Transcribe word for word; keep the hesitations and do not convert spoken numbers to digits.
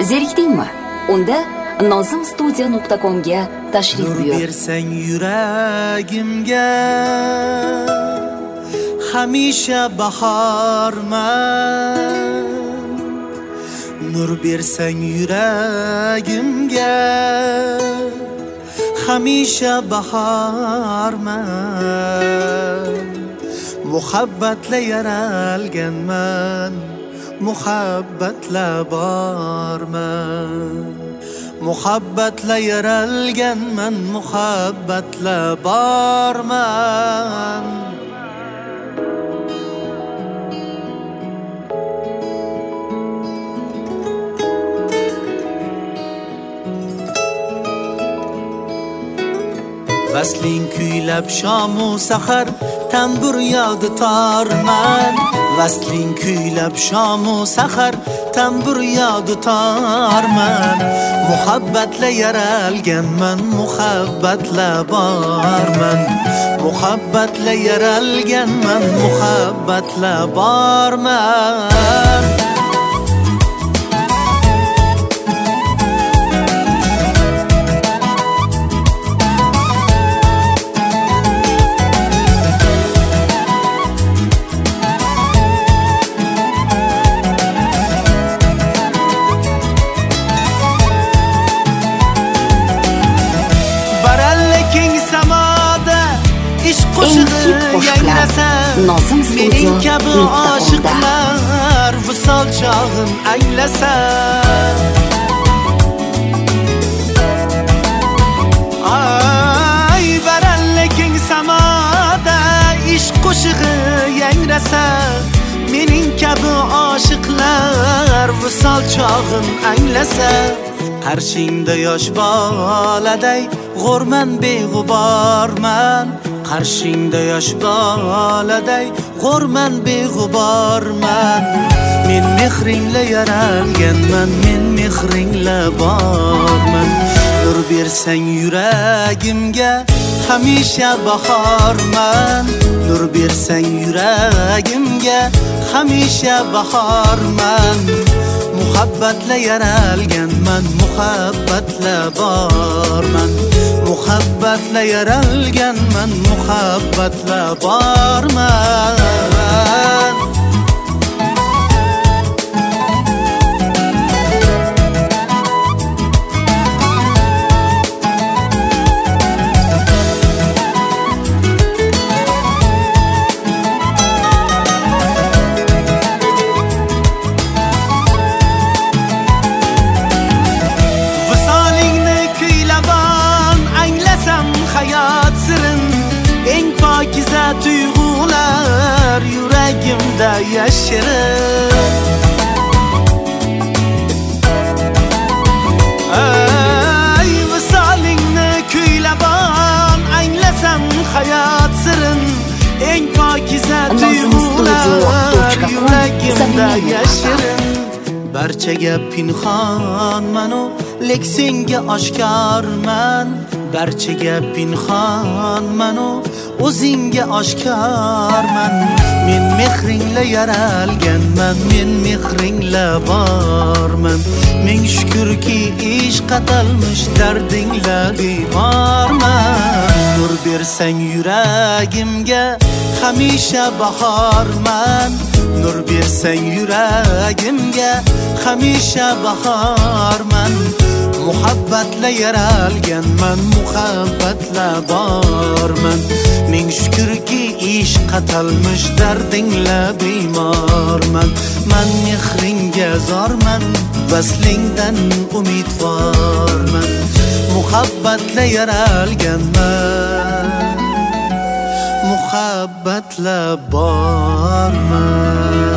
Zerikdingmi? Unda nozim studio nuqta com ga tashrif buyur. Nur bersang yuragimga hamisha bahorman. Nur bersang yuragimga hamisha bahorman. Muhabbatla yaralganman, muhabbatla borman. Muhabbatla yaralganman, muhabbatla borman. Vasling kuylab shamu sahar tambur yog'di torman. Vasling kuylab shamu sahar tambur yog'di torman. Muhabbatla yaralganman, muhabbatla borman. Muhabbatla yaralganman, muhabbatla borman. Nozim studio kabi oshiqlar visol chog'in anglasa. Ay baralla keng samoda ishq qo'shig'i yangrasa. Mening kabi oshiqlar visol chog'in anglasa. Qarshingda yosh boladay g'o'rman beg'uborman. Qarshingda yosh boladay g'o'rman beg'uborman. Men mehringla yaralganman, men mehringla borman. Nur bersang yuragimga hamisha bahorman. Nur bersang yuragimga hamisha bahorman. Muhabbatla yaralganman, muhabbatla borman. Muhabbatla yaralganman, muhabbatla borman. Tuyg'ular yuragimda yashirin. Ay visolingni kuylaban anglasam hayot sirin. Eng pokiza tuyg'ular yuragimda yashirin. Barchaga pinhonman, lek senga oshkorman. Barchaga pinhonman, o'zingga oshkorman. Men mehringla yaralganman, men mehringla borman. Ming shukrki ishq atalmish dardingla bemorman. Nur bersang yuragimga hamisha bahorman. Nur bersang yuragimga hamisha bahorman. Muhabbatla yaralganman, muhabbatla borman. Ming shukrki ishq atalmish dardingla bemorman. Man mehringga zorman, vaslingdan umidvorman. Muhabbatla yaralganman, muhabbatla borman.